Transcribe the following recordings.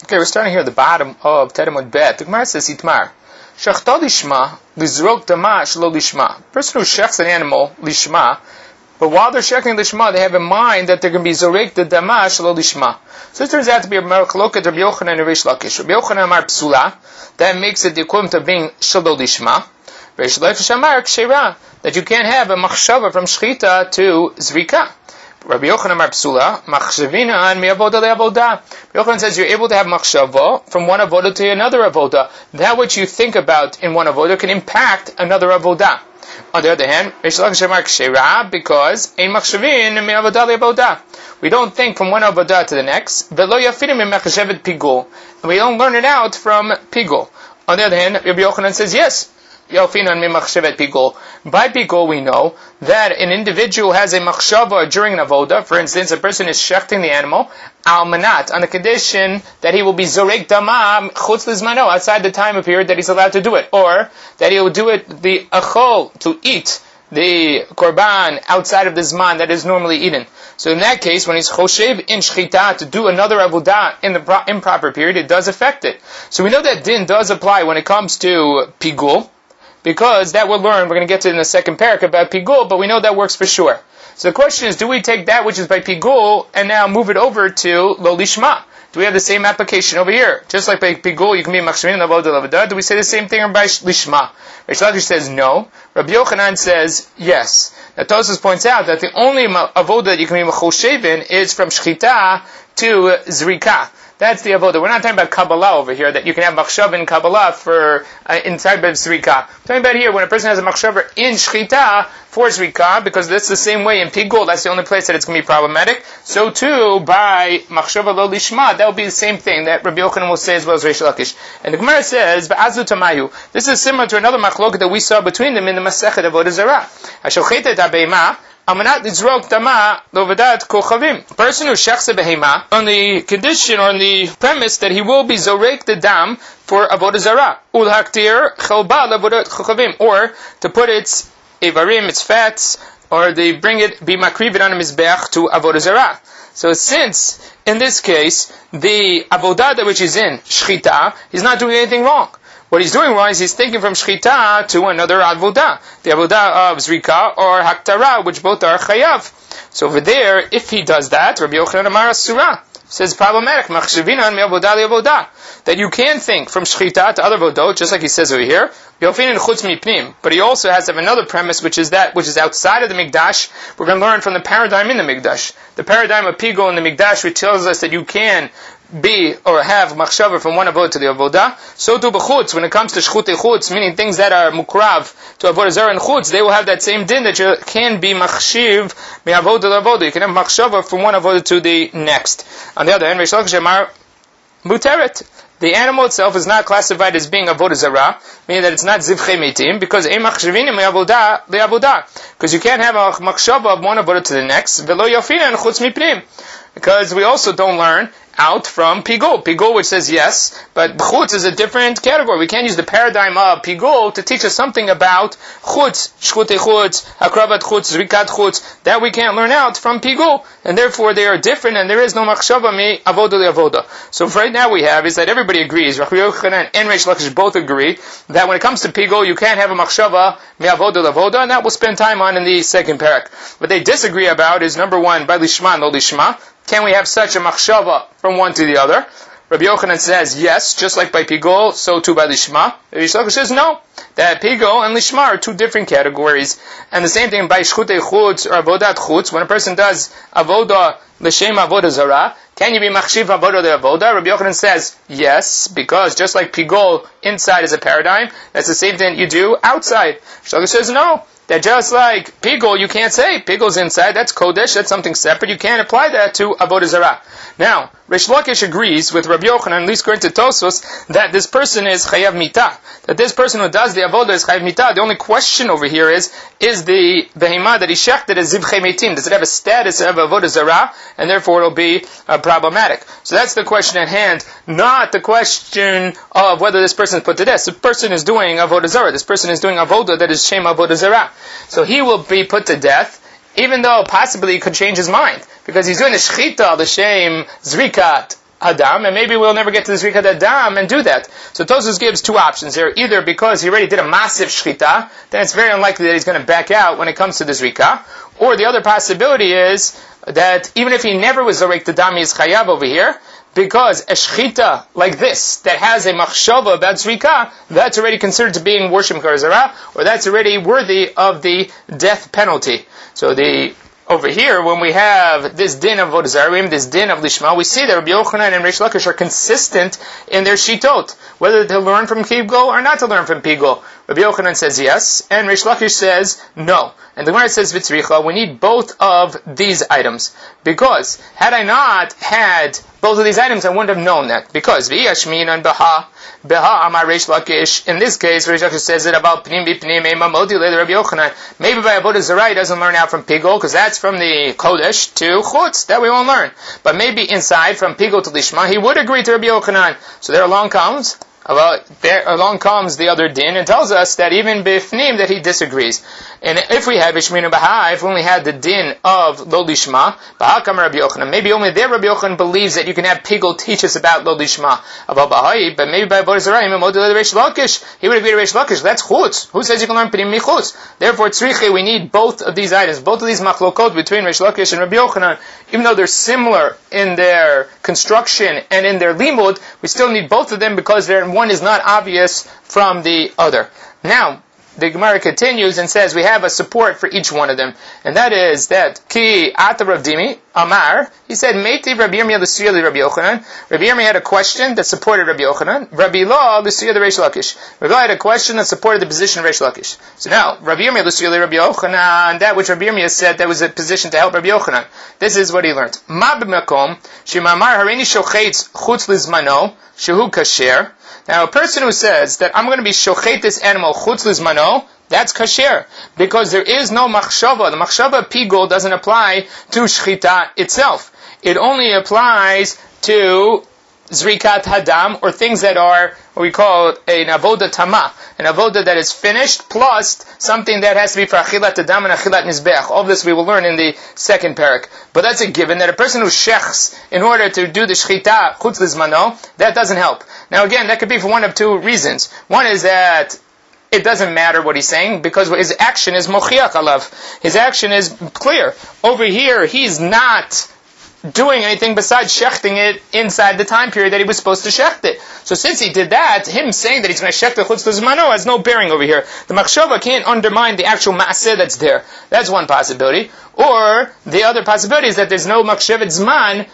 Okay, we're starting here at the bottom of Tedemot Bet. The Gemara says, Itmar. Shechta lishma, lizrok dama shelo lishma. Person who shechs an animal, lishma, but while they're shechting lishma, they have in mind that they're going to be zorek the dama shelo lishma. So this turns out to be a Merachloket Rabbi Yochanan and Reish Lakish. Rabbi Yochanan amar psula, that makes it the equivalent of being shelo lishma. Reish Lakish amar kshera, that you can't have a machshava from shchita to zrika. Rabbi Yochanan amar psula, machshavina an mi'avoda le'avoda. Rabbi Yochanan says you're able to have machshava from one avoda to another avoda. That which you think about in one avoda can impact another avoda. On the other hand, Reish Lakish amar kshera, because ein machshavin mi'avoda le'avoda. We don't think from one avoda to the next. Velo yafinim mechashevet pigul, and we don't learn it out from pigul. On the other hand, Rabbi Yochanan says yes. By pigul we know that an individual has a machshava during an avoda. For instance, a person is shechting the animal al manat on the condition that he will be zorek dama chutz lizmano, outside the time period that he's allowed to do it, or that he will do it the achol, to eat the korban outside of the zman that is normally eaten. So in that case, when he's choshev in shchita to do another avodah in the improper period, it does affect it. So we know that din does apply when it comes to pigul, because that we'll learn, we're going to get to in the second parak about pigul, but we know that works for sure. So the question is, do we take that which is by pigul and now move it over to lo lishma? Do we have the same application over here? Just like by pigul, you can be machshavin avodah lavada. Do we say the same thing by lishma? Reish Lakish says no. Rabbi Yochanan says yes. Now Tosfos points out that the only avodah that you can be machoshev is from shchita to zrika. That's the avodah. We're not talking about Kabbalah over here, that you can have machshav in Kabbalah for inside of Zrika. We're talking about here when a person has a machshav in Shchita for Zrika, because that's the same way in Pigul, that's the only place that it's going to be problematic. So too, by machshav lo lishma, that will be the same thing that Rabbi Yochanan will say as well as Reish Lakish. And the Gemara says, V'azu tamayu. This is similar to another machlok that we saw between them in the Masechet Avodah Zarah. Hashochet abeima. A person who shechs a behema on the condition or on the premise that he will be zorek the dam for avodah zarah, ulhaktir chelba lavodat chochavim, or to put its ivarim, its fats, or they bring it be makrivit on a mizbeach to avodah zarah. So since in this case the avodah which is in shchita, he's not doing anything wrong. What he's doing wrong is he's taking from shchita to another avodah, the avodah of zrika or haktara, which both are chayav. So over there, if he does that, Rabbi Yochanan Amar Asura says problematic, machshavina mi'avodah li'avodah, that you can think from shchita to other avodah, just like he says over here, yofinin chutz mipnim. But he also has to have another premise, which is that which is outside of the mikdash. We're going to learn from the paradigm in the mikdash, the paradigm of pigul in the mikdash, which tells us that you can be or have machshava from one avodah to the avodah. So too b'chutz, when it comes to shchutei chutz, meaning things that are mukrav to avodah zarah and chutz, they will have that same din that you can be machshiv mi'avodah to avodah. You can have machshava from one avodah to the next. On the other hand, Reish Lakish amar muteret. The animal itself is not classified as being avodah zarah, meaning that it's not zivchei meitim, because ein machshavinim mi'avodah le'avodah. Because you can't have a machshava of one avodah to the next. Velo yafinan chutz mipnim. Because we also don't learn out from pigul. Pigul which says yes, but chutz is a different category. We can't use the paradigm of pigul to teach us something about chutz, shchutei chutz, hakravat chutz, zrikat chutz, that we can't learn out from pigul. And therefore they are different and there is no machshava mi avodah li'avodah. So right now we have is that everybody agrees, Rabbi Yochanan and Reish Lakish both agree, that when it comes to pigul you can't have a machshava mi avodah li'avodah, and that we'll spend time on in the second parak. What they disagree about is number one, by lishma and lo lishma. Can we have such a machshava from one to the other? Rabbi Yochanan says yes, just like by pigul, so too by lishma. Reish Lakish says no, that pigul and lishma are two different categories. And the same thing by shchutei chutz or avodat chutz, when a person does avodah l'shem avodah zarah, can you be machshiv avodah le'avodah? Rabbi Yochanan says yes, because just like pigul inside is a paradigm, that's the same thing you do outside. Reish Lakish says no. That just like pigul, you can't say pigul's inside, that's kodesh, that's something separate, you can't apply that to avodah zarah. Now, Reish Lakish agrees with Rabbi Yochanan, at least according to Tosfos, that this person is chayav mitah, that this person who does the avodah is chayav mitah. The only question over here is the behemah that he shechted is zivchei meitim, does it have a status of avodah zarah, and therefore it'll be problematic. So that's the question at hand, not the question of whether this person is put to death. The person is doing avodah zarah, this person is doing avodah that is shem avodah zarah. So he will be put to death, even though possibly he could change his mind, because he's doing the shchita, the shem, zrikat, Hadam, and maybe we'll never get to the Zrikat Hadam and do that. So Tosfos gives two options here. Either because he already did a massive Shchita, then it's very unlikely that he's going to back out when it comes to the Zrika. Or the other possibility is that even if he never was Zorek the Dam, he is Chayav over here, because a shchita like this, that has a machshava about zrika, that's already considered to being worship karazara, or that's already worthy of the death penalty. So over here, when we have this din of avodah zarah, this din of lishma, we see that Rabbi Yochanan and Reish Lakish are consistent in their shitot, whether to learn from Pigul or not to learn from Pigul. Rabbi Yochanan says yes, and Reish Lakish says no. And the Gemara says v'tzricha, we need both of these items, because had I not had both of these items, I wouldn't have known that. Because v'yashmin and beha amar Reish Lakish. In this case, Reish Lakish says it about pnim b'pnim ema modi le Rabbi Yochanan. Maybe by avodah zarah he doesn't learn out from Pigul, because that's from the kodesh to chutz, that we won't learn. But maybe inside from Pigul to lishma, he would agree to Rabbi Yochanan. So there along comes the other din and tells us that even bifnim that he disagrees. And if we had Bishminu Baha, if we only had the din of Lo Lishma, Baha Kamar Rabbi Yochanan, maybe only there Rabbi Yochanan believes that you can have Pigul teach us about Lo Lishma, about Bahai, but maybe by Avodah Zarah, Reish Lakish, he would agree to Reish Lakish. That's chutz. Who says you can learn Pnim Michutz? Therefore, tzrichi, we need both of these items, both of these machlokot between Reish Lakish and Rabbi Yochanan, even though they're similar in their construction and in their limud, we still need both of them because one is not obvious from the other. Now, the Gemara continues and says we have a support for each one of them, and that is that Ki Ata Rav Dimi Amar, he said Meiti Rabbi Yirmiyah l'Sriya Rabbi Yochanan. Rabbi Yirmiyah had a question that supported Rabbi Yochanan. Rabbi Lo l'Sriya Reish Lakish. Rabbi Lo had a question that supported the position of Reish Lakish. So now Rabbi Yirmiyah l'Sriya Rabbi Yochanan, that which Rabbi Yirmiyah said that was a position to help Rabbi Yochanan. This is what he learned. Ma b'makom shemamar harini shochetz chutz lizmano shehu kasher. Now, a person who says that I'm going to be shochet this animal chutz lizmano, that's kasher, because there is no machshava. The machshava pigul doesn't apply to shchita itself. It only applies to zrikat hadam, or things that are what we call an avoda tama, an avoda that is finished, plus something that has to be for achilat hadam and achilat nizbech. All of this we will learn in the second parak. But that's a given, that a person who shechs in order to do the shchita chutz lizmano, that doesn't help. Now again, that could be for one of two reasons. One is that it doesn't matter what he's saying, because his action is mochiach alav. His action is clear. Over here, he's not doing anything besides shechting it inside the time period that he was supposed to shecht it. So since he did that, him saying that he's going to shecht the chutz lizmano has no bearing over here. The machshava can't undermine the actual maaseh that's there. That's one possibility. Or the other possibility is that there's no machshavet zman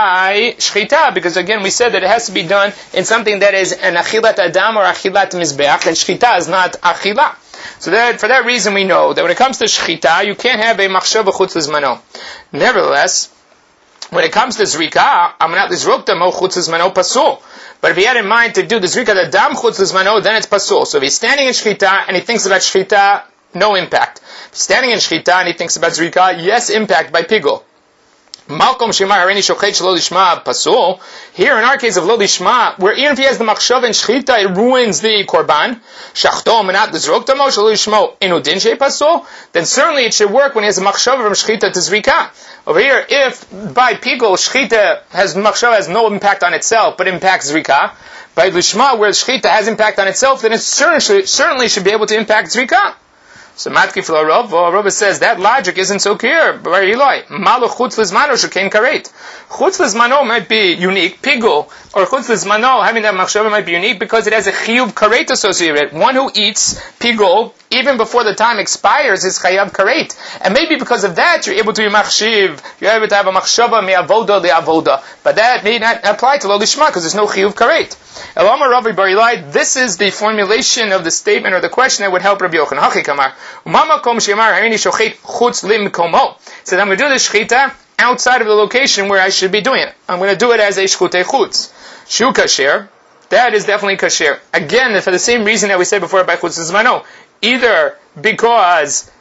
by shchita, because again we said that it has to be done in something that is an achilat adam or achilat mizbeach, and shchita is not achila. So that for that reason we know that when it comes to shchita, you can't have a machshav chutz lizmano. Nevertheless, when it comes to zrika, amanat lizrukta mo chutz lizmano pasul. But if he had in mind to do the zrika the dam chutz lizmano, then it's pasul. So if he's standing in shchita and he thinks about shchita, no impact. If he's standing in shchita and he thinks about zrika, yes, impact by pigul. Malcolm Shemar Harini Shochet Shelo Lishma Pasul. Here in our case of Lo Lishma, where even if he has the machshav and shchita, it ruins the korban. Shachto Manat Lizrokta Mo Shelo Lishmo Inu Din Shei Pasul. Then certainly it should work when he has a machshav from shchita to zrika. Over here, if by pigul shchita machshav has no impact on itself, but impacts zrika, by lishma where shchita has impact on itself, then it certainly should be able to impact zrika. So Matkif Rav says that logic isn't so clear. Malu chutz lizmano shekain karet. Chutz lizmano might be unique, pigul, or chutz lizmano having that machshava might be unique because it has a chiyuv karet associated. One who eats pigul even before the time expires is chayav karet, and maybe because of that you're able to be machshiv, you're able to have a machshava me'avoda le'avoda, but that may not apply to lo lishma because there's no chiyuv karet. Elama Ravi Bar Ilai, this is the formulation of the statement or the question that would help Rabbi Yochanan. Hachi kamar, umamakom shemar harini shochet chutz limkomo. So I'm going to do the shchita outside of the location where I should be doing it. I'm going to do it as a shchutei chutz. Shu kasher, that is definitely kasher. Again, for the same reason that we said before about chutz lizmano. Either because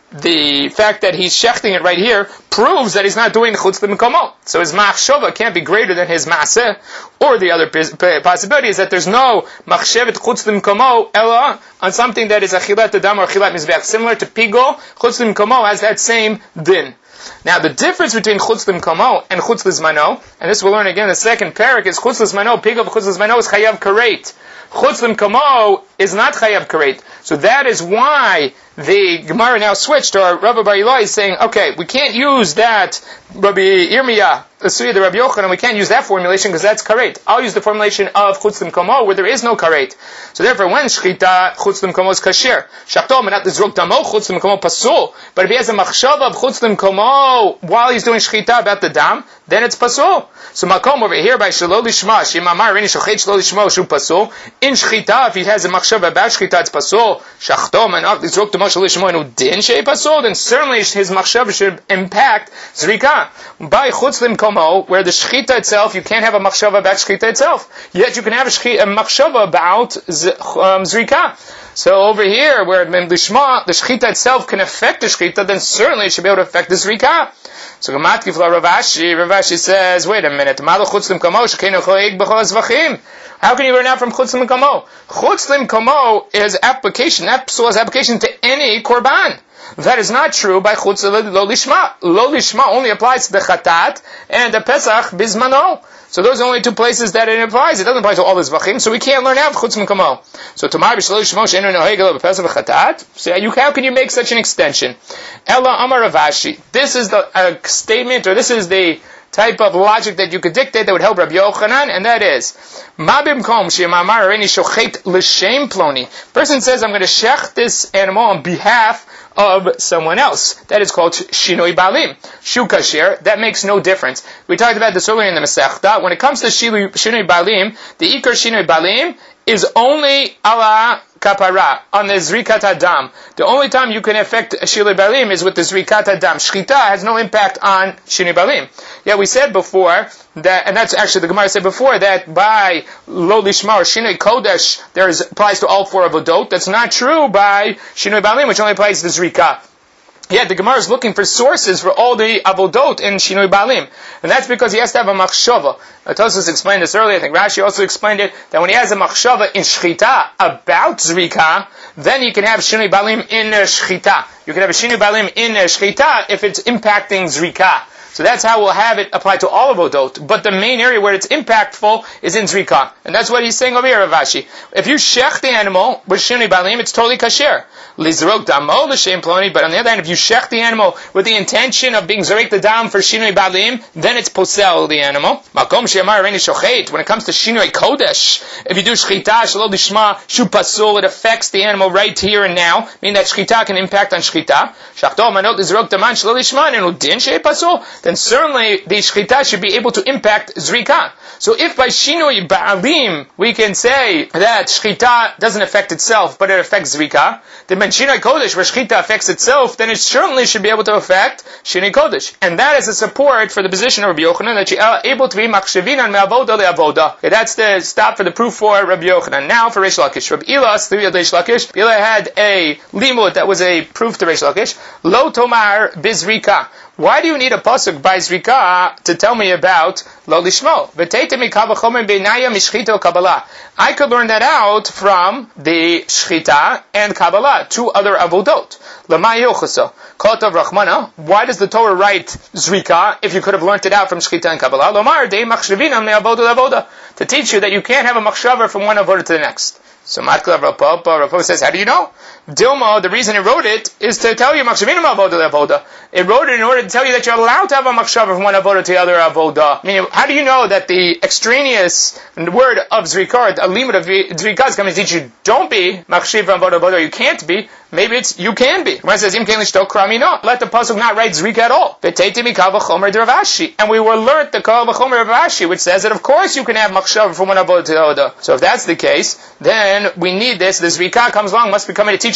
the fact that he's shechting it right here proves that he's not doing the chutz l'mikomo. So his machshava can't be greater than his maaseh. Or the other possibility is that there's no machshevet chutz l'mikomo ella on something that is achilat adam or achilat mizbeach. Similar to pigo, chutz l'mikomo has that same din. Now the difference between chutz l'mikomo and chutz l'zmano, and this we'll learn again in the second parak, is chutz l'zmano, pigo chutz l'zmano is chayav karet. Chutz l'mikomo is not chayav karet. So that is why the Gemara now switched, or Rabbi Bar Ilai is saying, okay, we can't use that Rabbi Yirmiyah, the Rabbi Yochanan, we can't use that formulation because that's karet. I'll use the formulation of chutz l'mikomo where there is no karet. So therefore, when shchita chutz l'mikomo is kasher, shachto menat l'zrok damo chutz l'mikomo pasul. But if he has a machshava of chutz l'mikomo while he's doing shchita about the dam, then it's pasul. So makom over here by shelo lishma, shemamar reni shochet shelo lishma shu pasul. In shchita, if he has a machshava about shchita, it's pasul. Shachto menat l'zrok damo shelo lishma no din shei pasul. Then certainly his machshava should impact zrika. By chutz l'mikomo, where the shchita itself, you can't have a machshava about shchita itself. Yet you can have a machshava about zrika. So over here, where the shchita itself can affect the shchita, then certainly it should be able to affect the zrika. So Gamatki for Rav Ashi says, wait a minute, how can you learn out from chutz l'mikomo? Chutz l'mikomo is application, that psul is application to any korban. That is not true by chutz lo lishma. Lo lishma only applies to the chatat and the pesach bizmano. So those are only two places that it applies. It doesn't apply to all the zvachim, so we can't learn out chutz l'mikomo. So tomar b'shelo lishmo she'enu nohegel b'pesach v'chatat. So how can you make such an extension? Ella Amar Rav Ashi. This is the statement, or this is the type of logic that you could dictate that would help Rabbi Yochanan, and that is, Ma bimkom she'mamar reni shochet l'shem ploni. Person says, I'm going to shech this animal on behalf of someone else. That is called shinoi balim. Shu kasher, that makes no difference. We talked about this earlier in the Masechta. When it comes to shinoi balim, the ikar shinoi balim is only ala kapara, on the zrikat adam. The only time you can affect shinoi balim is with the zrikat adam. Shchita has no impact on shinoi balim. Yeah, we said before that, and that's actually the Gemara said before, that by lo lishma or shinoi kodesh, applies to all four avodot. That's not true by shinoi balim, which only applies to zrika. Yeah, the Gemara is looking for sources for all the avodot in shinoi balim, and that's because he has to have a machshava. Tosfos explained this earlier. I think Rashi also explained it, that when he has a machshava in shchita about zrika, then you can have shinoi balim in shchita. You can have a shinoi balim in shchita if it's impacting zrika. So that's how we'll have it apply to all of Odot. But the main area where it's impactful is in Zrika. And that's what he's saying over here, Rav Ashi. If you shech the animal with shinoi balim, it's totally kasher. Lizrok damo l'shem ploni. But on the other hand, if you shech the animal with the intention of being zorek the dam for shinoi balim, then it's posel the animal. Makom she'amar reni shochet. When it comes to shinoi kodesh, if you do shchita shelo lishma shu pasul, it affects the animal right here and now, meaning that shchita can impact on shchita. Shachto manot lizrok daman shelo lishma and udin shei pasul. Then certainly the shchita should be able to impact zrika. So if by shinoi ba'alim we can say that shchita doesn't affect itself, but it affects zrika, then when shinoi kodesh, where shchita affects itself, then it certainly should be able to affect shinoi kodesh. And that is a support for the position of Rabbi Yochanan, that you are able to be machshavinan me'avoda le'avoda. Okay, that's the stop for the proof for Rabbi Yochanan. Now for Reish Lakish. Rabbi Ilas, the Reish Lakish, Ilah had a limud that was a proof to Reish Lakish. Lo tomar bizrika. Why do you need a pasuk by Zrika to tell me about Lo Lishmo? I could learn that out from the Shchita and Kabbalah, two other avodot. Why does the Torah write Zrika if you could have learned it out from Shchita and Kabbalah? To teach you that you can't have a machshava from one avodah to the next. So Matkala Rav Papa says, how do you know? Dilma, the reason it wrote it is to tell you machshavinu avoda avoda. It wrote it in order to tell you that you're allowed to have a machshava from one avoda to the other avoda. Meaning, how do you know that the extraneous word of zrikar, a limit of zrikar, is coming to teach you don't be machshav from avoda avoda, you can't be. Maybe it's you can be. When it says im ken lishto krami no, let the pasuk not write zrika at all. V'teiti mikal v'chomer d'Ravashi, and we were learnt the kal v'chomer d'Ravashi, which says that of course you can have machshava from one avoda to the other. So if that's the case, then we need this. The zrika comes along, must be coming to teach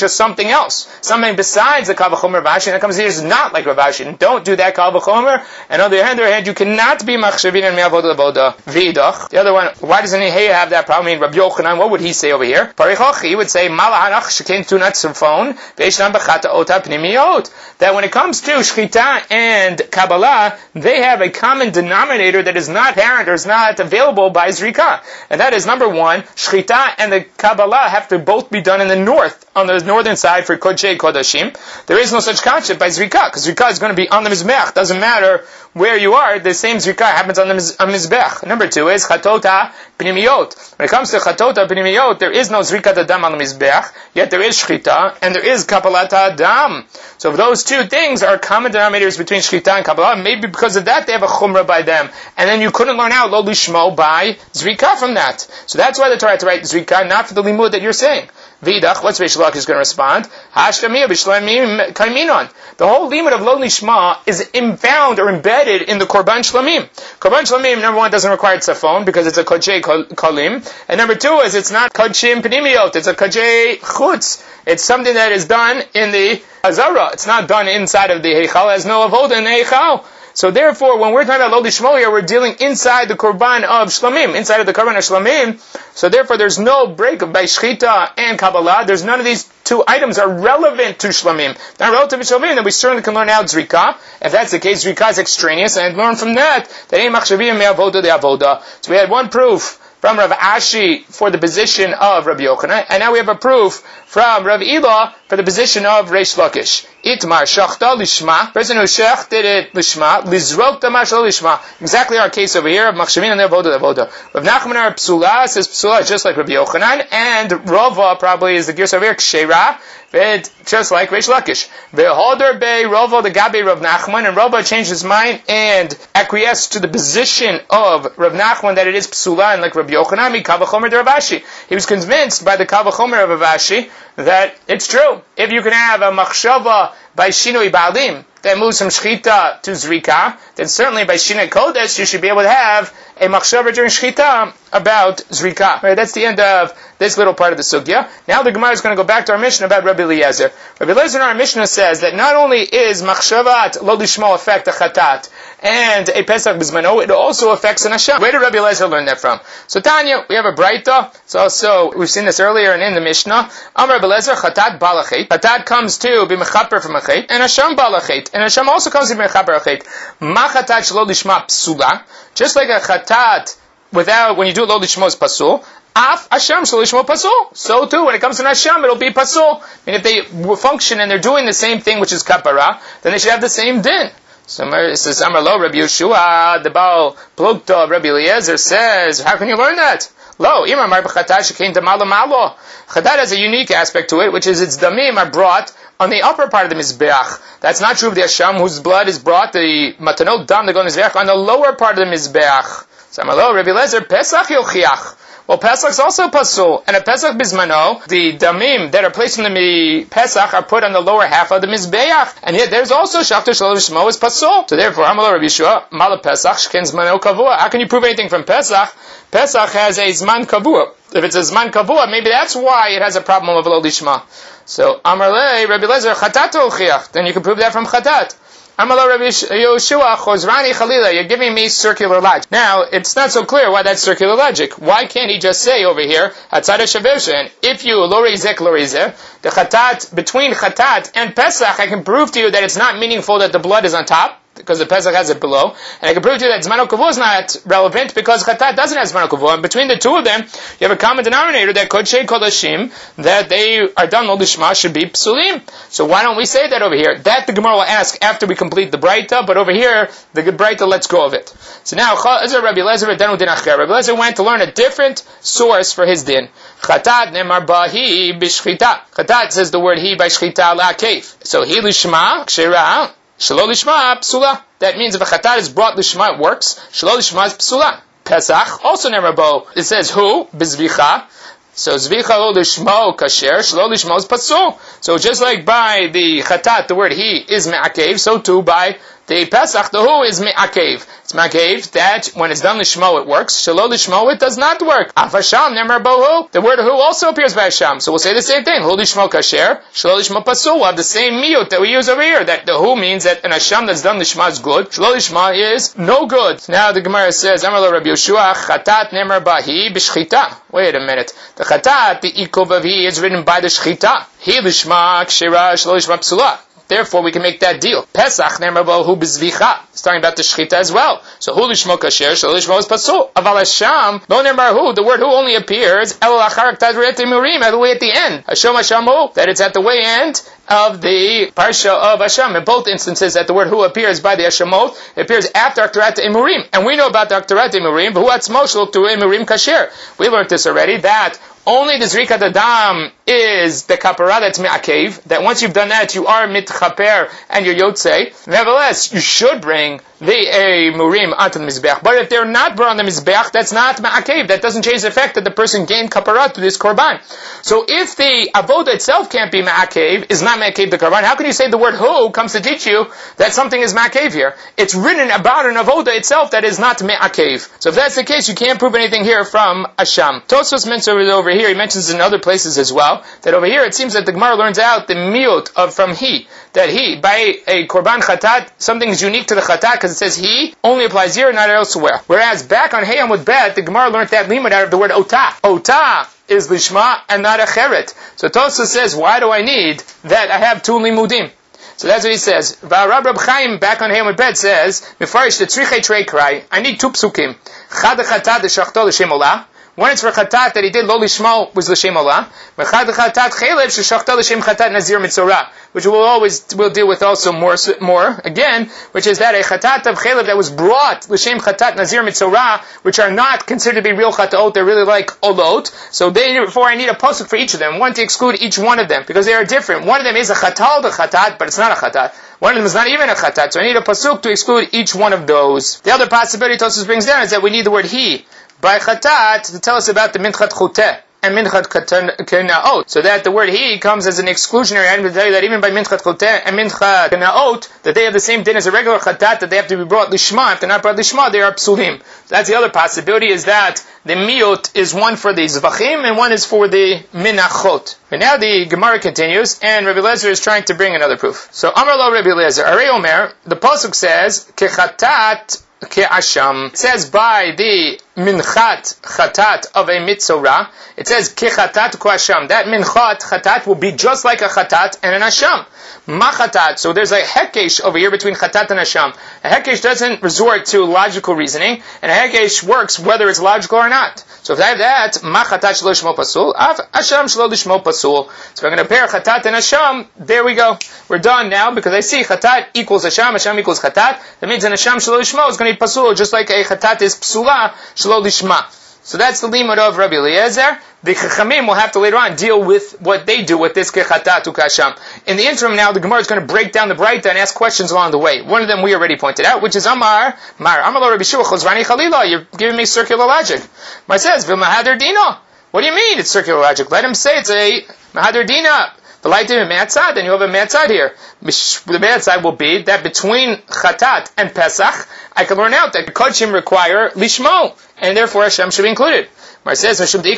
just something else, something besides the Kal V'chomer Rav Ashi, and that comes here is not like Rav Ashi. And don't do that Kal V'chomer. And on the other hand, you cannot be machshavin and me'avoda lavoda v'idach. The other one, why doesn't he have that problem? I mean, Rabbi Yochanan, what would he say over here? He would say malahanach shekein tunat sufon ve'eshnan b'chata ota pnimiyot. That when it comes to shchita and Kabbalah, they have a common denominator that is not apparent or is not available by Zrika. And that is, number one, shchita and the Kabbalah have to both be done in the north, on the northern side for Kodshei Kodashim. There is no such concept by Zrika, because Zrika is going to be on the Mizbech. Doesn't matter where you are, the same Zrika happens on the Mizbech. Number two is Chatota Pnimiyot. When it comes to Chatota Pnimiyot, there is no Zrika Adam on the Mizbech, yet there is Shchita, and there is Kabbalat Adam. So if those two things are common denominators between Shchita and Kabbalah, maybe because of that they have a Chumrah by them, and then you couldn't learn out Lo Lishmo by Zrika from that. So that's why the Torah had to write Zrika, not for the limud that you're saying. Vidach, what's Reish Lakish going to respond? Hashtamiyah b'shlamim kaiminon. The whole limud of Lo Lishma is found or embedded in the Korban Shlamim. Korban Shlamim, number one, doesn't require tzafon because it's a Kodshei Kolim. And number two is it's not Kodshim Pnimiyot, it's a Kodshei Chutz. It's something that is done in the Azara. It's not done inside of the Heichal, it has no avoda in the Heichal. So therefore, when we're talking about Lo Lishmo here, we're dealing inside the Korban of Shlamim, inside of the Korban of Shlamim. So therefore, there's no break by Shchita and Kabbalah. There's none of these two items are relevant to Shlamim. Not relative to Shlamim, then we certainly can learn out Zrika. If that's the case, Zrika is extraneous, and learn from that Ein Machshavim Me'avoda de Avoda. So we had one proof from Rav Ashi for the position of Rabbi Yochanan, and now we have a proof from Rav Ila for the position of Reish Lakish. Itmar shachta lishma, person who shechted it lishma, lizrok damash lo lishma. Exactly our case over here of machshavin and avoda avoda. Rav Nachman our psula says psula is just like Rabbi Yochanan, and Rava probably is the gears over here kshera, just like Reish Lakish. Ve'holder be Rava the Gabi Rav Nachman, and Rava changed his mind and acquiesced to the position of Rav Nachman that it is psula and like Rabbi Yochanan, mi kal v'chomer de Rav Ashi. He was convinced by the kal v'chomer of Rav Ashi that it's true. If you can have a machshava by Shinoi Ba'alim that moves from Shchita to Zrika, then certainly by Shinoi Kodesh you should be able to have a machshava during Shchita about Zrika. Right, that's the end of this little part of the Sugya. Now the Gemara is going to go back to our Mishnah about Rabbi Eliezer. Rabbi Eliezer in our Mishnah says that not only is machshavat lo lishmo affect a chatat and a Pesach Bizmano, it also affects an Hashem. Where did Rabbi Eliezer learn that from? So Tanya, we have a Braita. It's also, we've seen this earlier and in the Mishnah. Amar Rabbi Eliezer, chatat balachet. Chatat comes to be mechaper from a chet, and Hashem balachet. And Hashem also comes to be mechaper a chet. Ma chatat shlo lishma psula. Just like a chatat without, when you do lo lishmo is pasul. Af Hashem shlo lishmo pasul. So too, when it comes to Hashem, it'll be pasul. I mean, if they function and they're doing the same thing, which is kapara, then they should have the same din. So it says, Amar lo Rabbi Yeshua, the Baal Plukta of Rabbi Eliezer says, how can you learn that? Lo, Imam Mar b'chatat shekein damalo malo. Chatat has a unique aspect to it, which is its damim are brought on the upper part of the Mizbeach. That's not true of the Hashem, whose blood is brought, the matanot dam, the go Mizbeach, on the lower part of the Mizbeach. So Amar lo Rabbi Eliezer, Pesach yochiach. Well, Pesach's also pasul, and at Pesach Bismano, the damim that are placed in the Pesach are put on the lower half of the Mizbeach, and yet there's also Shachta Shelo Lishmo is pasul. So therefore, Amar Rabbi Yeshua, Mala Pesach, Shken Zmano Kavua. How can you prove anything from Pesach? Pesach has a Zman Kavua. If it's a Zman Kavua, maybe that's why it has a problem of Lo Lishma. So, Amar Le, Rabbi Eliezer, Chatat Olchiach. Then you can prove that from Chatat. Amalo Rabbi Yoshua Chozrani Chalila, you're giving me circular logic. Now, it's not so clear why that's circular logic. Why can't he just say over here, Hatzad HaShaveshin, if you lorizek, the chatat, between chatat and Pesach, I can prove to you that it's not meaningful that the blood is on top, because the Pesach has it below, and I can prove to you that Zman HaKavua is not relevant because Chatat doesn't have Zman HaKavua, and between the two of them, you have a common denominator that Kodshei Kodashim, that they are done Lo Lishma should be Psulim. So why don't we say that over here? That the Gemara will ask after we complete the Braita, but over here, the Braita lets go of it. So now, Rabbi Eliezer went to learn a different source for his din. Chatat nemar bahi b'shchita. Chatat says the word he by shchita la'keif. So he lishma, kshera, Shelo lishma psula. That means if a chatat is brought lishma, it works. Shelo lishma is psula. Pesach also nemar it says who bizvicha. So zvicha lo lishmo kasher. Shelo lishmo is pasul. So just like by the chatat, the word he is me'akev. So too by The Pesach, the hu is me'akev. It's me'akev that when it's done lishmo it works. Shelo lishmo it does not work. Af hasham nemer bohu. The word hu also appears by hasham. So we'll say the same thing. Hu lishmo kasher. Shelo lishmo pasul. We'll have the same miyut that we use over here. That the hu means that an hasham that's done lishma is good. Shelo lishma is no good. Now the Gemara says, Amar lo Rabbi Yeshua, chatat nemer bahi b'shchita. Wait a minute. The chatat, the ikov of he is written by the shchita. He lishma kshira shelo lishma psula. Therefore, we can make that deal. Pesach ne'mar hu b'zvicha. It's talking about the shechita as well. So, hu lishmo kasher, shelo lishmo is pasul. Aval hasham, lo ne'mar hu, the word hu only appears, el achar ktad re'et emurim, at the way at the end. Hasham hasham hu, that it's at the way end of the parsha of Hasham. In both instances that the word hu appears by the Hashamot, it appears after Aktarat Emurim. And we know about the Aktarat Emurim, but hu atzmo shelo to Emurim kasher. We learned this already, that only the Zrikat Adam is the kapara that's me'akev, that once you've done that, you are mitchaper and you're yotzei. Nevertheless, you should bring the murim onto the mizbeach. But if they're not brought on the mizbeach, that's not me'akev. That doesn't change the fact that the person gained kapara to this korban. So if the avoda itself can't be me'akev, is not me'akev the korban, how can you say the word hu comes to teach you that something is me'akev here? It's written about an avoda itself that is not me'akev. So if that's the case, you can't prove anything here from Hasham. Tosfos mentions over here, he mentions in other places as well, that over here it seems that the Gemara learns out the miyut of from he, that he, by a korban chatat, something is unique to the chatat because it says he only applies here, not elsewhere. Whereas back on Hey Amud Bet, the Gemara learned that limud out of the word otah. Otah is lishma and not a cheret. So Tosfos says, why do I need that I have two limudim? So that's what he says. Rab Chaim back on Hey Amud Bet says, Mefarish the tzrichei trei krai. I need two psukim. Chad chatat shachto l'shem olah. One is for chatat that he did lo lishmo was l'shem olah. V'chad chatat chelev sheshachta l'shem chatat nazir mitzorah, which we'll deal with also more again, which is that a chatat of chelev that was brought l'shem chatat nazir mitzorah, which are not considered to be real chataot, they're really like olot. So therefore, I need a pasuk for each of them, one to exclude each one of them because they are different. One of them is a chatal the chatat, but it's not a chatat. One of them is not even a chatat, so I need a pasuk to exclude each one of those. The other possibility Tosfos brings down is that we need the word he by chatat to tell us about the minchat chuteh and minchat kenaot. So that the word he comes as an exclusionary item to tell you that even by minchat chuteh and minchat kenaot, that they have the same din as a regular chatat, that they have to be brought lishma. If they're not brought lishma, they are psulim. So that's the other possibility, is that the miyut is one for the zvachim and one is for the minachot. And now the Gemara continues, and Rabbi Eliezer is trying to bring another proof. So Amar lo Rabbi Eliezer, Arei Omer, the pasuk says, kechatat ke'asham. It says by the minchat chatat of a mitzorah, it says kechatat ke'asham. That minchat chatat will be just like a chatat and an asham. Machatat. So there's a hekesh over here between chatat and asham. A hekesh doesn't resort to logical reasoning, and a hekesh works whether it's logical or not. So if I have that, machatat shelo lishmo pasul, asham shelo lishmo pasul. So if I'm going to pair chatat and asham, there we go. We're done now, because I see chatat equals asham, asham equals chatat. That means an asham shelo lishmo is going to be pasul, just like a chatat is psula shelo lishma. So that's the limud of Rabbi Eliezer. The Chachamim will have to later on deal with what they do with this kechatat ukasham. In the interim now, the Gemara is going to break down the Braita and ask questions along the way. One of them we already pointed out, which is Amar lo Rabbi Shua Chozrani Chalila. You're giving me circular logic. Mar says, V'mahader dina. What do you mean it's circular logic? Let him say it's a mahader dina. The light in Me'atzad, and you have a Me'atzad here. The Me'atzad will be that between Chatat and Pesach, I can learn out that Kodshim require Lishmo, and therefore Hashem should be included. Where it says, and they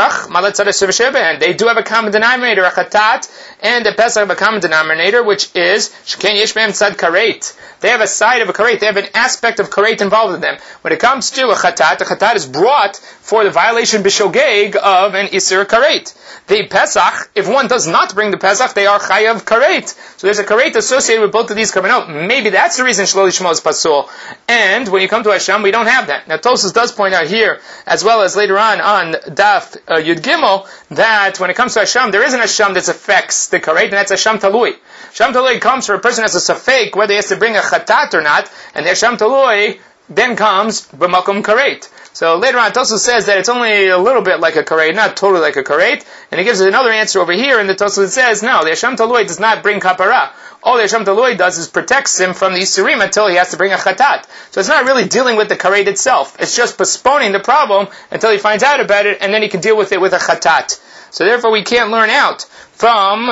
do have a common denominator, a Chatat, and the Pesach have a common denominator, which is Sheken Yesh Be'em Tzad Karet. They have a side of a karet. They have an aspect of karet involved in them. When it comes to a chatat is brought for the violation b'shogeg of an isur karet. The Pesach, if one does not bring the Pesach, they are chayav karet. So there's a karet associated with both of these karbanot. Maybe that's the reason shelo lishmo is pasul. And when you come to Hashem, we don't have that. Now Tosfos does point out here, as well as later on Daf Yud Gimel, that when it comes to Hashem, there is an Hashem that affects the karet, and that's Hashem talui. Hashem talui comes for a person as a safek, whether he has to bring a chatat or not, and the Hashem talui then comes b'makom karet. So later on, Tosfos says that it's only a little bit like a karet, not totally like a karet, and he gives us another answer over here, and the Tosfos says, no, the Hashem talui does not bring kapara. All the Hashem talui does is protects him from the Yisurim until he has to bring a chatat. So it's not really dealing with the karet itself. It's just postponing the problem until he finds out about it, and then he can deal with it with a chatat. So therefore we can't learn out from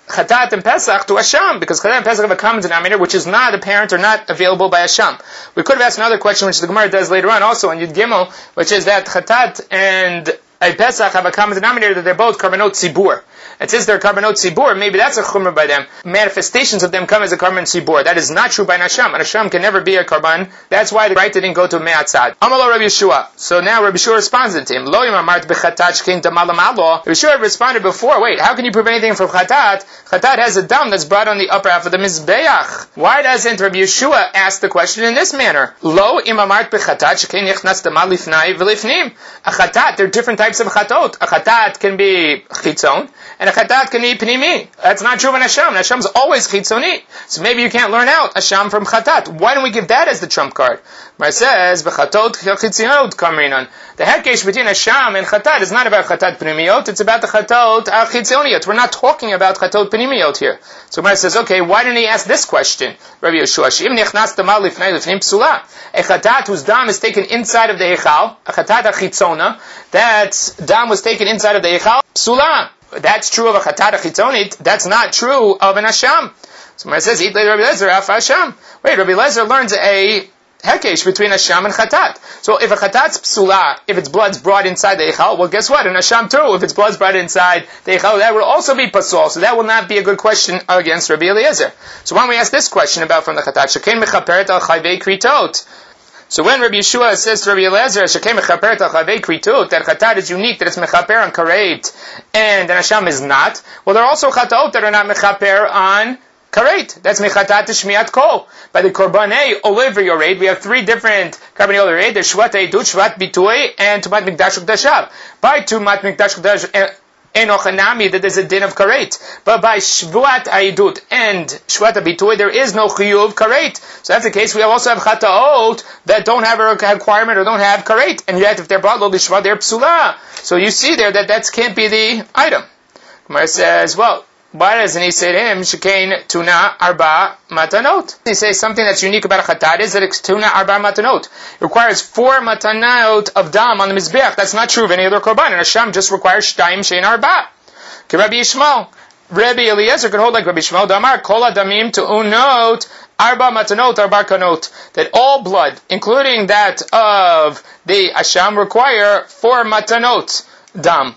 Chatat and Pesach to Asham, because Chatat and Pesach have a common denominator which is not apparent or not available by Asham. We could have asked another question which the Gemara does later on also in Yud Gimel, which is that Chatat and a Pesach have a common denominator that they're both Karbanot Tzibur. And since they're Karbanot Tzibur, maybe that's a Chumrah by them. Manifestations of them come as a Karban Tzibur. That is not true by Nasham. Nasham can never be a Karban. That's why the right didn't go to Me'atzad. Amalo Rabbi Yeshua. So now Rabbi Yeshua responds to him. Lo yimamart b'chatat shkein damalam alo. Rabbi Yeshua responded before, wait, how can you prove anything from Chatat? Chatat has a dam that's brought on the upper half of the Mizbeach. Why doesn't Rabbi Yeshua ask the question in this manner? Lo imamart b'chatat shkein yichnas damal lifnai v'lifnim. A Chatat, there are different types of Chatot. A Chatat can be Chitzon, and a Chatat can be Pnimi. That's not true in Asham. Asham's always Chitzoni. So maybe you can't learn out Asham from Chatat. Why don't we give that as the trump card? Where it says, B'chatot Chitzonot kamrinan. The hekesh between Asham and Chatat is not about Chatat Pnimiot, it's about the Chatot Chitzoniot. We're not talking about Chatot Pnimiot here. So Gemara says, okay, why didn't he ask this question? Rabbi Yeshua, Sh'im nichnas damal lifnei lifnim psula. A Chatat whose dam is taken inside of the Echal, a Chatat Chitzona, that dam was taken inside of the Echal, psula. That's true of a Chatat Chitzonit, that's not true of an Asham. So Gemara says, Eat later Rabbi Lezer, Af Asham. Wait, Rabbi Lezer learns a hekesh between Asham and Chatat. So if a Chatat's psula, if its blood's brought inside the Echal, well guess what? An Asham too, if its blood's brought inside the Echal, that will also be pasul. So that will not be a good question against Rabbi Eliezer. So why don't we ask this question about from the Chatat? Shekein mechaperet al chayvei kritot. So when Rabbi Yeshua says to Rabbi Eliezer, Shekein mechaperet al chayvei kritot, that Chatat is unique, that it's mechaper on karet, and an Asham is not, well there are also Chatot that are not mechaper on Karet. That's mechatat shmiat kol. By the korbanei oliver yored, we have three different korbanei yored. There's shvat eidut, shvat bitoy, and tumat mikdash ukdashav. By tumat mikdash ukdash enochanami, that there's a din of karet. But by shvat eidut and shvat bitoy, there is no chiyuv karet. So that's the case. We also have chataot that don't have a requirement or don't have karet, and yet if they're brought lo b'shvat, they're psula. So you see there that can't be the item. Gemara says, well, why doesn't he say to him, Shekein tuna arba matanot? He says something that's unique about a Chatat is that it's tuna arba matanot. It requires 4 matanot of dam on the Mizbeach. That's not true of any other korban. And Asham just requires shtayim shein arba. Rabbi Yishmael. Rabbi Eliezer could hold like Rabbi Yishmael. Damar kol adamim tu'unot arba matanot arba kanot. That all blood, including that of the Asham, require 4 matanot dam.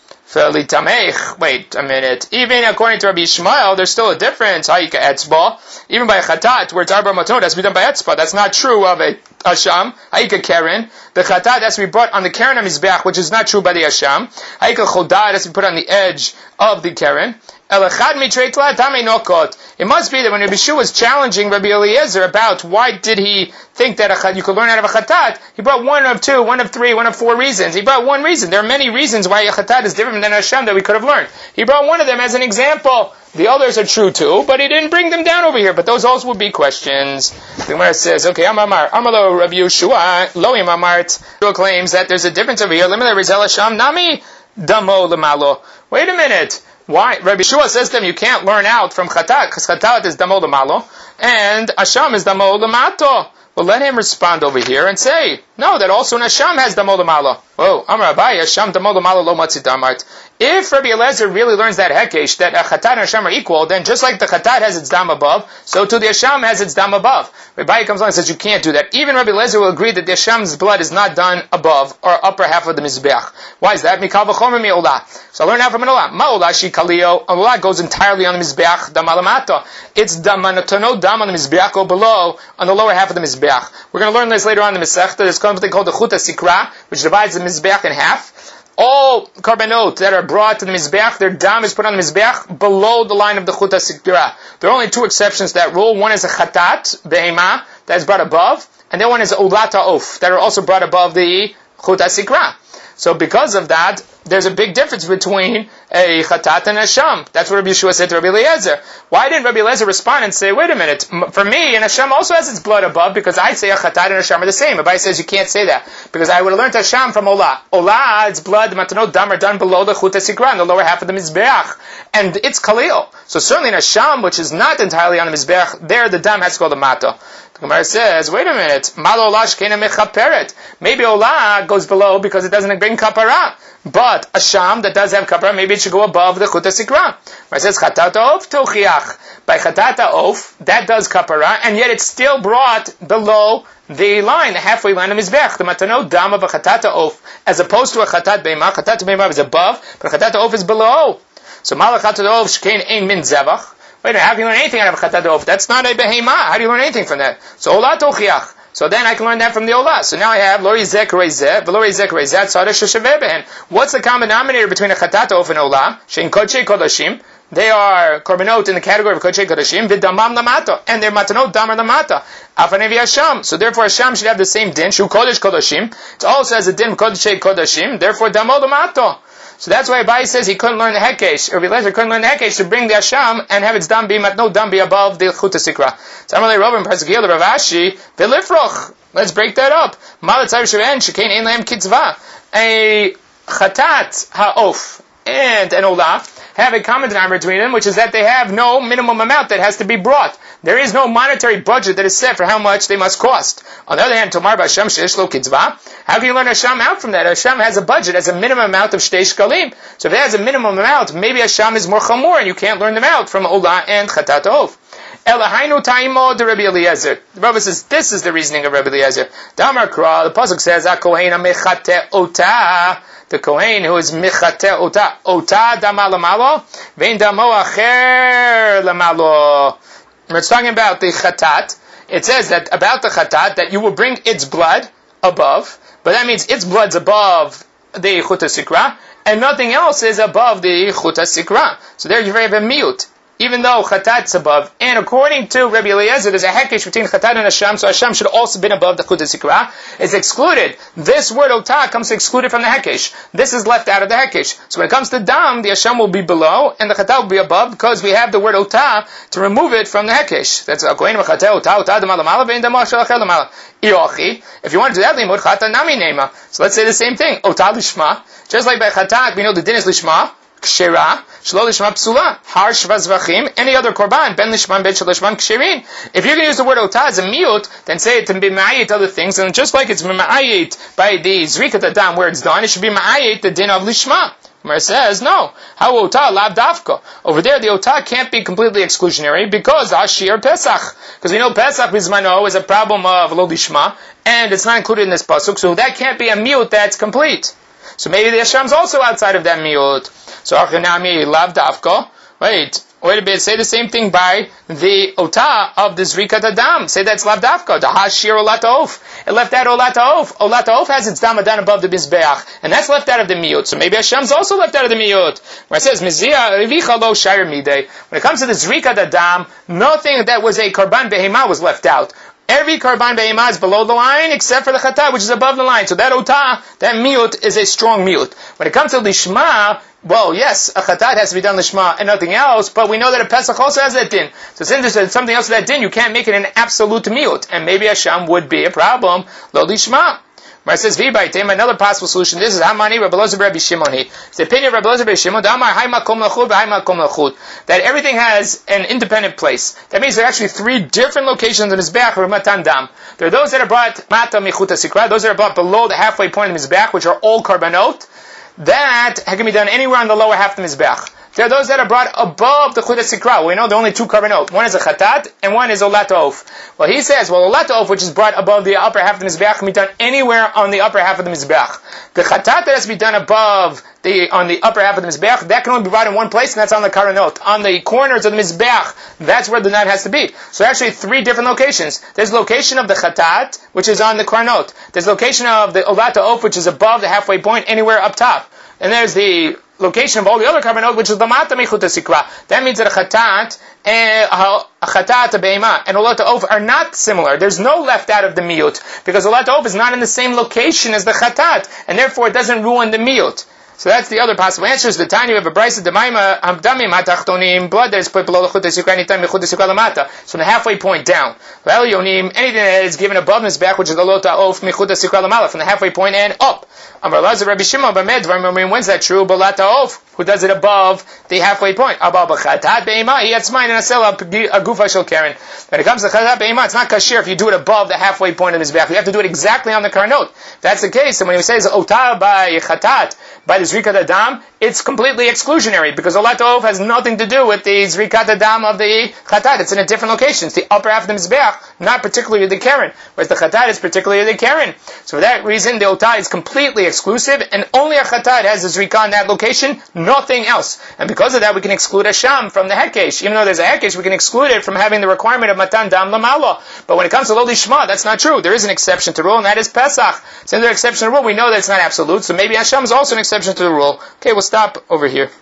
Wait a minute. Even according to Rabbi Yishmael, there's still a difference. Even by a Chatat, where it's Arba Matanot, has to be done by Etzba. That's not true of a Asham. Haika Keren. The Chatat has to be brought on the Keren of Mizbeach, which is not true by the Asham. Haika Chodad has to be put on the edge of the Keren. It must be that when Rabbi Yeshua was challenging Rabbi Eliezer about why did he think that you could learn out of a Chatat, he brought 1 of 2, 1 of 3, 1 of 4 reasons. He brought 1 reason. There are many reasons why a Chatat is different than a Hashem that we could have learned. He brought 1 of them as an example. The others are true too, but he didn't bring them down over here. But those also would be questions. The Gemara says, okay, Amamar, Amalo Rabbi Yeshua, Lo Imamart. Yeshua claims that there's a difference over here. Limit Rizel Hashem, Nami Damo Lamalo. Wait a minute. Why? Rabbi Yeshua says to them, you can't learn out from Chatat, because Chatat is Damo Lamalo, and Asham is Damo Lamato. Well, let him respond over here and say, no, that also an Asham has Damo Lamalo. Oh, Amar Abai, Asham Damo Lamalo Lo Matzit Amart. If Rabbi Eliezer really learns that hekesh, that a Chatat and Asham are equal, then just like the Chatat has its dam above, so too the Asham has its dam above. Rabbi comes along and says you can't do that. Even Rabbi Eliezer will agree that the Asham's blood is not done above or upper half of the Mizbeach. Why is that? Mikal v'chomer mi'olah. So I learn out from an olah. Ma'olah shi kalio. Olah goes entirely on the Mizbeach, dam alamata. It's dam anotono dam on the Mizbeach, go below, on the lower half of the Mizbeach. We're going to learn this later on in the Masechta. There's something called the Chuta Sikra, which divides the Mizbeach in half. All korbanot that are brought to the Mizbeach, their dam is put on the Mizbeach below the line of the Chuta Sikra. There are only 2 exceptions to that rule. One is a Chatat, Behema, that is brought above, and then one is Ulata Of, that are also brought above the Chuta Sikra. So because of that, there's a big difference between a Chatat and a Asham. That's what Rabbi Yeshua said to Rabbi Eliezer. Why didn't Rabbi Eliezer respond and say, wait a minute, for me, an Asham also has its blood above, because I say a Chatat and a Asham are the same. Abai says you can't say that, because I would have learned Asham from Olah. Olah, its blood, the Matanot Dam are done below the Chuta Sikra, in the lower half of the Mizbeach. And it's Kalil. So certainly an Asham, which is not entirely on the Mizbeach, there the Dam has to go to Mato. The Gemara says, wait a minute, Malo Olah Shkena Mechaperet. Maybe Olah goes below because it doesn't bring kapara. But a sham that does have kapara, maybe it should go above the Chut HaSikra. It says, Chatat Ha'of Tochiach. By Chatat Ha'of, that does kapara, and yet it's still brought below the line, the halfway line of Mizbech. The Matanot Dam of a Chatat Ha'of, as opposed to a Chatat Be'imah. Chatat Be'imah is above, but Chatat Ha'of is below. So Malach Chatat Ha'of Shkein Ein Min Zevach. Wait a minute, how can you learn anything out of Chatat Ha'of? That's not a Behemah. How do you learn anything from that? So Olah Tochiach. So then I can learn that from the Olah. So now I have Lo Yizek Reizeh, V'lo Yizek Reizeh, Tzadeh Sheshaveh Behen. What's the common denominator between a Chatat Ha'of and Olah? Shein Kodshei Kodashim. They are korbanot in the category of Kodshei Kodashim, V'damam Lamata. And they're Matanot Damar Lamata. Afanevi Hasham. So therefore Hasham should have the same din, Shu Kodesh Kodashim. It also has a din Kodshei Kodashim, therefore Damo Lamato. So that's why Abai says he couldn't learn the Hekesh, or Eliezer couldn't learn the Hekesh to bring the Hasham and have its dam be matno dam be above the Chut HaSikra. So Amalei Robin Pasgil Rav Ashi V'lifroch. Let's break that up. Malatzar Sheven Shekain Ein Lahem Kitzvah. A Chatat Ha'of and an Olah have a common denominator between them, which is that they have no minimum amount that has to be brought. There is no monetary budget that is set for how much they must cost. On the other hand, Tomar B'Hasham Sheish Lo Kitzvah, how can you learn Hasham out from that? Hasham has a budget, has a minimum amount of Shtei Shkalim. So if it has a minimum amount, maybe Hasham is more chamor, and you can't learn them out from Olah and Chatat Ha'of. Elahainu Taimo de Rabbi Eliezer. The Rabbi says, this is the reasoning of Rabbi Eliezer. Damar Kra, the Pasuk says, HaKohen HaMechate Otah, the Kohen who is Mechate Otah, Otah Dama Lamalo, Vein Damo Acher Lamalo. It's talking about the Chatat. It says that about the Chatat, that you will bring its blood above, but that means its blood's above the Chut HaSikra, and nothing else is above the Chut HaSikra. So there you have a mute. Even though Chatat's above, and according to Rabbi Eliezer, there's a hekesh between Chatat and Hasham, so Hasham should also have been above the Chut HaSikra. It's excluded. This word Otah comes excluded from the hekesh. This is left out of the hekesh. So when it comes to Dam, the Hasham will be below, and the Chatat will be above, because we have the word Otah to remove it from the hekesh. That's Kohen Mechateh Otah, Otah Dama Lamala, Vein Dama Shel Acher Lamala. Iochi. If you want to do that, Limud Chatat Nami Nema. So let's say the same thing. Otah Lishma. Just like by Chatat, we know the din is Lishma. Kshera, Shlo Lishma Psula, Har Shvazvachim, any other Korban, Ben Lishman, Ben Shalishman, Ksherin. If you're going to use the word Otah as a miut, then say it to be Ma'ayit other things, and just like it's Ma'ayit by the Zrikat Adam where it's done, it should be Ma'ayit the din of Lishma. Where says, no, how Otah lav dafka. Over there, the Otah can't be completely exclusionary because Ashir Pesach. Because we know Pesach Bizmano is a problem of Lo Lishma, and it's not included in this pasuk, so that can't be a miut that's complete. So maybe the Hasham's also outside of that miut. So Achinami lav dafka. Wait a bit. Say the same thing by the Otah of the Zrikat Adam. Say that's lav dafka. The Hashir Olat Ha'of. It left out Olat Ha'of. Olat Ha'of has its damadan above the Mizbeach, and that's left out of the miut. So maybe Hashem's also left out of the miut. Where it says Mizia Revicha Lo Shire Midei. When it comes to the Zrikat Adam, nothing that was a Karban Behemah was left out. Every Karban Behemah is below the line except for the Chatat, which is above the line. So that Otah, that miut, is a strong miut. When it comes to Lishma, well, yes, a Chatat has to be done Lishma and nothing else, but we know that a Pesach also has that din. So since there's something else to that din, you can't make it an absolute miut. And maybe Hasham would be a problem, Lo Lishma. Where it says, V'baitem, another possible solution. This is Hamani, Rabbi Elazar, Rabbi Shimon. It's the opinion of Rabbi Elazar, Rabbi Shimon, that everything has an independent place. That means there are actually three different locations in Mizbeach or Matan Dam. There are those that are brought Mata Michut HaSikra, those that are brought below the halfway point of the Mizbeach, which are all Karbanot. That can be done anywhere on the lower half of the Mizbeach. There are those that are brought above the Chut HaSikra. We know there are only two Karbanot. One is a Chatat, and one is Olat Ha'of. Well, he says, Olat Ha'of, which is brought above the upper half of the Mizbeach, can be done anywhere on the upper half of the Mizbeach. The Chatat that has to be done on the upper half of the Mizbeach, that can only be brought in one place, and that's on the Karanot. On the corners of the Mizbeach, that's where the nut has to be. So actually three different locations. There's location of the Chatat, which is on the Karanot. There's location of the Olat Ha'of, which is above the halfway point, anywhere up top. And there's the location of all the other Karbanot, which is the Mata Michut HaSikra. That means that a Chatat, a Be'emah, and Olat Ha'of are not similar. There's no left out of the miut, because Olat Ha'of is not in the same location as the Chatat, and therefore it doesn't ruin the miut. So that's the other possible answers. The tiny of a brisa demaima hamdamim hatachtonim, blood that is put below the chut HaSikra anytime chut HaSikra lamata. So from the halfway point down. V'elyonim, anything that is given above Mizbeach, which is the Lot Ha'of michut HaSikra lamala, from the halfway point and up. Amar Elazar Rabbi Shimon b'med, when's that true? B'Olat Ha'of. who does it above the halfway point. When it comes to chatat be'ema, it's not kasher if you do it above the halfway point of the mizbeach. You have to do it exactly on the karnot. If that's the case, and when he says otah by chatat, by the zrikat adam, it's completely exclusionary, because olat ov has nothing to do with the zrikat adam of the chatat. It's in a different location. It's the upper half of the mizbeach, not particularly the keren, whereas the chatat is particularly the keren. So for that reason, the otah is completely exclusive, and only a chatat has the zrikah in that location, nothing else. And because of that, we can exclude a sham from the hekesh. Even though there's a hekesh, we can exclude it from having the requirement of matan dam lamala. But when it comes to lo lishma, that's not true. There is an exception to the rule, and that is Pesach. Since there's an exception to the rule, we know that it's not absolute, so maybe Hashem is also an exception to the rule. Okay, we'll stop over here.